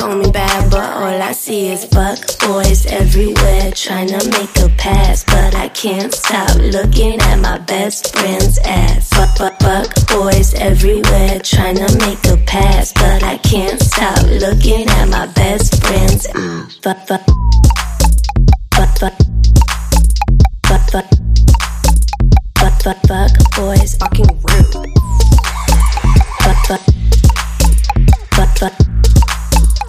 call me bad, but all I see is fuck boys everywhere trying to make a pass, but I can't stop looking at my best friend's ass. Fuck boys everywhere trying to make a pass, but I can't stop looking at my best friend's ass. Fuck boys fucking rude. Fuck